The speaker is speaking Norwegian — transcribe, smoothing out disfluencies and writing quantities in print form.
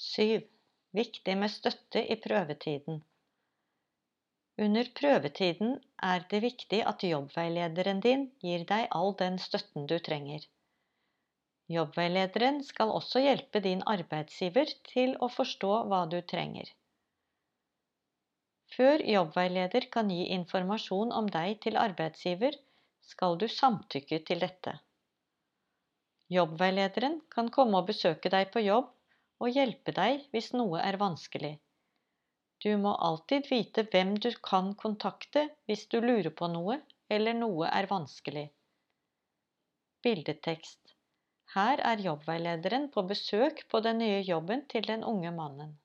7. Viktig med støtte i prøvetiden. Under prøvetiden er det viktig at jobbveilederen din gir deg all den støtten du trenger. Jobbveilederen skal også hjelpe din arbeidsgiver til å forstå hva du trenger. Før jobbveileder kan gi informasjon om deg til arbeidsgiver, skal du samtykke til dette. Jobbveilederen kan komme og besøke deg på jobb og hjelpe deg hvis noe er vanskelig. Du må alltid vite hvem du kan kontakte hvis du lurer på noe eller noe er vanskelig. Bildetekst. Her er jobbveilederen på besøk på den nye jobben til den unge mannen.